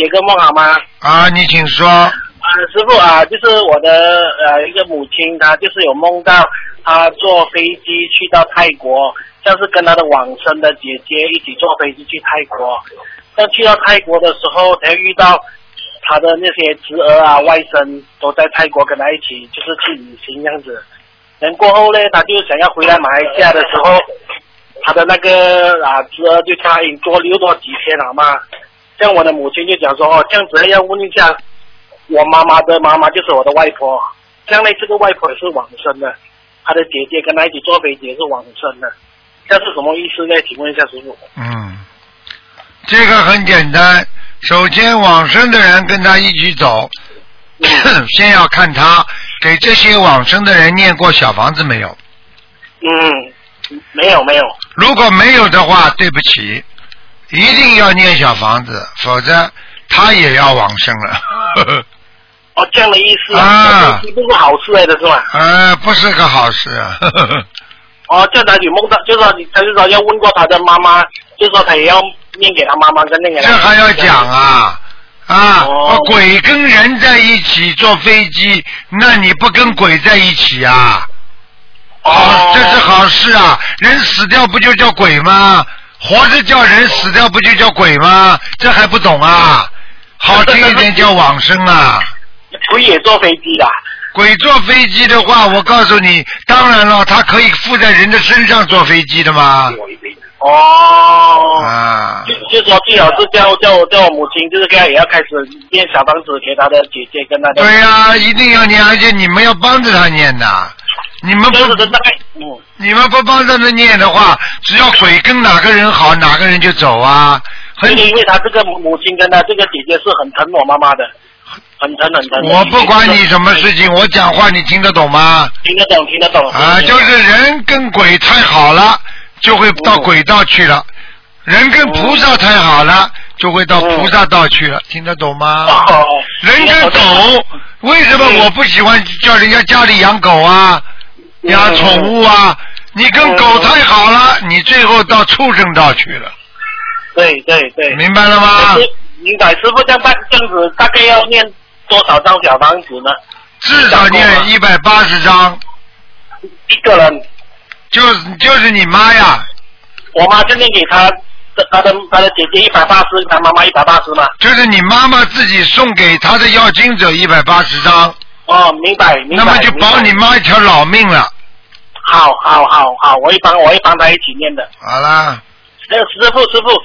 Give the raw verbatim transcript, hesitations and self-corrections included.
解个梦好吗？ 啊，你请说。 啊，师傅啊，就是我的呃一个母亲，她就是有梦到她坐飞机去到泰国，像是跟她的往生的姐姐一起坐飞机去泰国。但去到泰国的时候，才遇到她的那些侄儿啊、外甥都在泰国跟她一起，就是去旅行这样子。然过后呢，她就想要回来马来西亚的时候，她的那个啊侄儿就答应多留多几天好吗？像我的母亲就讲说哦，这样子要问一下。我妈妈的妈妈就是我的外婆，将来这个外婆也是往生的，她的姐姐跟她一起坐飞机也是往生的，这是什么意思呢？请问一下师傅。 嗯，这个很简单，首先往生的人跟他一起走，嗯、先要看他给这些往生的人念过小房子没有。 嗯，没有没有。 如果没有的话，对不起，一定要念小房子，否则他也要往生了。呵呵哦，这样的意思啊，这不是好事来的是吧？ 呃，不是个好事啊。呵呵哦，这他有梦到，就是说，他就说要问过他的妈妈，就是说他也要念给他妈妈跟那个。 这还要讲啊啊！哦、鬼跟人在一起坐飞机，那你不跟鬼在一起啊？哦，这是好事啊！人死掉不就叫鬼吗？活着叫人，死掉不就叫鬼吗？这还不懂啊？好听一点叫往生啊。 鬼也坐飞机的。 鬼坐飞机的话，我告诉你，当然了，他可以附在人的身上坐飞机的嘛。 哦。 啊。 就就说最好是叫叫叫我母亲，就是这样也要开始念小房子给他的姐姐跟他的。 对呀、啊，一定要念，而且你们要帮着他念的。你们不， 嗯、 你们不帮着他念的话，只要鬼跟哪个人好，哪个人就走啊。 很因为他这个母亲跟他这个姐姐是很疼我妈妈的。很疼很疼。 我不管你什么事情，我讲话你听得懂吗？ 听得懂，听得懂。 啊，就是人跟鬼太好了，就会到鬼道去了；嗯、人跟菩萨太好了，就会到菩萨道去了。嗯、听得懂吗？ 哦、 人跟狗，为什么我不喜欢叫人家家里养狗啊？嗯、养宠物啊？你跟狗太好了，嗯、你最后到畜生道去了。 对对对。 明白了吗？ 明白，师傅这样办这样子大概要念多少张小房子呢？ 至少念一百八十张。 一个人。 就是就是你妈呀。 我妈就念给她她的她的姐姐一百八十，她妈妈一百八十嘛。 就是你妈妈自己送给她的要经者一百八十张。 哦，明白明白。 那么就保你妈一条老命了。 好好好好，我会帮我会帮她一起念的。 好啦。 那个师傅师傅。